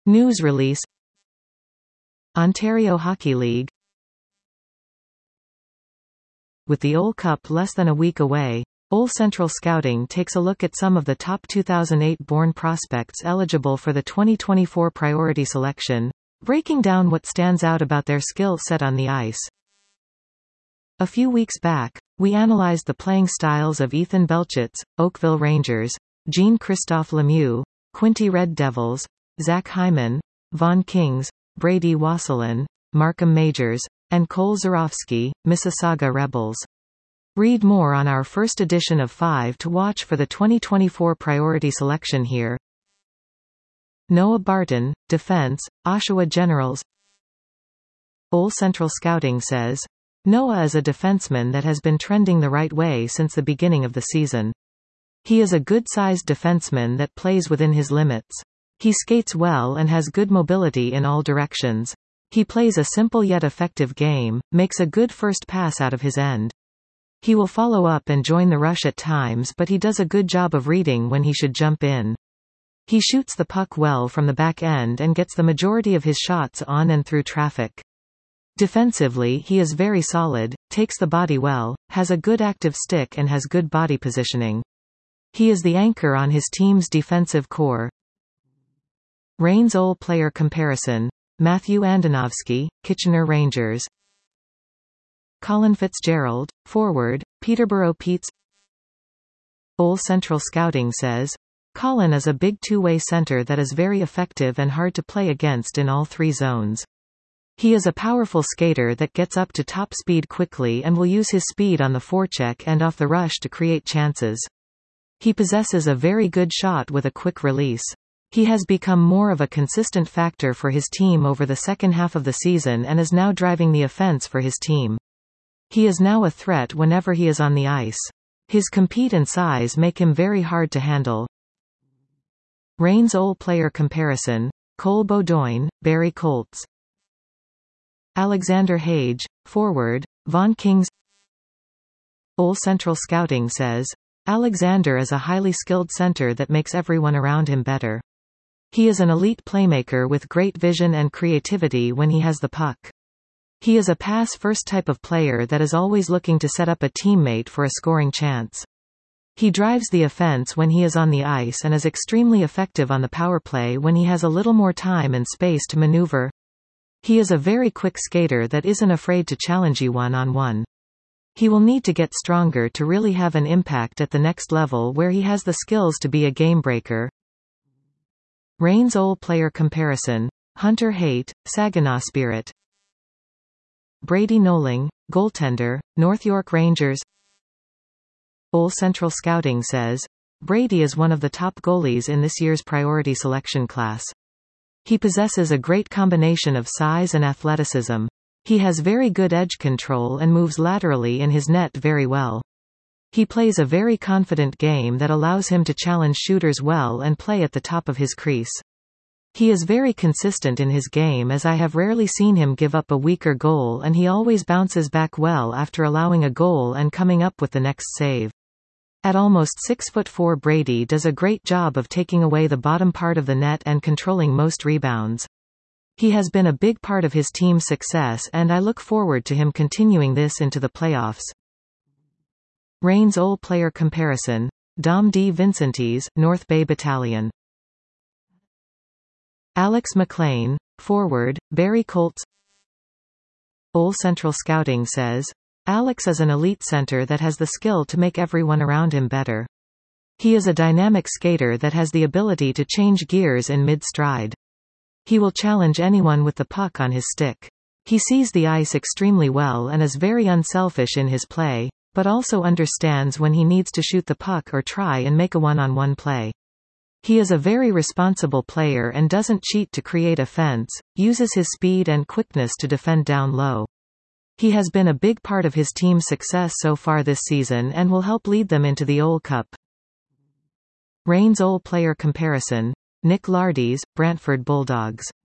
News release. Ontario Hockey League. With the OL Cup less than a week away, OL Central Scouting takes a look at some of the top 2008-born prospects eligible for the 2024 priority selection, breaking down what stands out about their skill set on the ice. A few weeks back, we analyzed the playing styles of Ethan Belchitz, Oakville Rangers, Jean-Christophe Lemieux, Quinty Red Devils, Zach Hyman, Vaughan Kings, Brady Wasselin, Markham Majors, and Cole Zurofsky, Mississauga Rebels. Read more on our first edition of 5 to watch for the 2024 priority selection here. Noah Barton, Defense, Oshawa Generals. OL Central Scouting says, Noah is a defenseman that has been trending the right way since the beginning of the season. He is a good-sized defenseman that plays within his limits. He skates well and has good mobility in all directions. He plays a simple yet effective game, makes a good first pass out of his end. He will follow up and join the rush at times, but he does a good job of reading when he should jump in. He shoots the puck well from the back end and gets the majority of his shots on and through traffic. Defensively, he is very solid, takes the body well, has a good active stick and has good body positioning. He is the anchor on his team's defensive core. Reigns OL player comparison. Matthew Andonovski, Kitchener Rangers. Colin Fitzgerald, forward, Peterborough Petes. OL Central Scouting says, Colin is a big two-way center that is very effective and hard to play against in all three zones. He is a powerful skater that gets up to top speed quickly and will use his speed on the forecheck and off the rush to create chances. He possesses a very good shot with a quick release. He has become more of a consistent factor for his team over the second half of the season and is now driving the offense for his team. He is now a threat whenever he is on the ice. His compete and size make him very hard to handle. Reigns OL player comparison. Cole Beaudoin, Barrie Colts. Alexander Hage, forward, Vaughan Kings. OL Central Scouting says, Alexander is a highly skilled center that makes everyone around him better. He is an elite playmaker with great vision and creativity when he has the puck. He is a pass-first type of player that is always looking to set up a teammate for a scoring chance. He drives the offense when he is on the ice and is extremely effective on the power play when he has a little more time and space to maneuver. He is a very quick skater that isn't afraid to challenge you one-on-one. He will need to get stronger to really have an impact at the next level where he has the skills to be a game breaker. Reigns OL player comparison. Hunter Haight, Saginaw Spirit. Brady Noling, goaltender, North York Rangers. OL Central Scouting says, Brady is one of the top goalies in this year's priority selection class. He possesses a great combination of size and athleticism. He has very good edge control and moves laterally in his net very well. He plays a very confident game that allows him to challenge shooters well and play at the top of his crease. He is very consistent in his game, as I have rarely seen him give up a weaker goal, and he always bounces back well after allowing a goal and coming up with the next save. At almost 6'4", Brady does a great job of taking away the bottom part of the net and controlling most rebounds. He has been a big part of his team's success, and I look forward to him continuing this into the playoffs. Reigns OL player comparison. Dom D. Vincentes, North Bay Battalion. Alex McLean, forward, Barrie Colts. OL Central Scouting says, Alex is an elite center that has the skill to make everyone around him better. He is a dynamic skater that has the ability to change gears in mid-stride. He will challenge anyone with the puck on his stick. He sees the ice extremely well and is very unselfish in his play, but also understands when he needs to shoot the puck or try and make a one-on-one play. He is a very responsible player and doesn't cheat to create offense, uses his speed and quickness to defend down low. He has been a big part of his team's success so far this season and will help lead them into the OL Cup. Reigns OL player comparison. Nick Lardies, Brantford Bulldogs.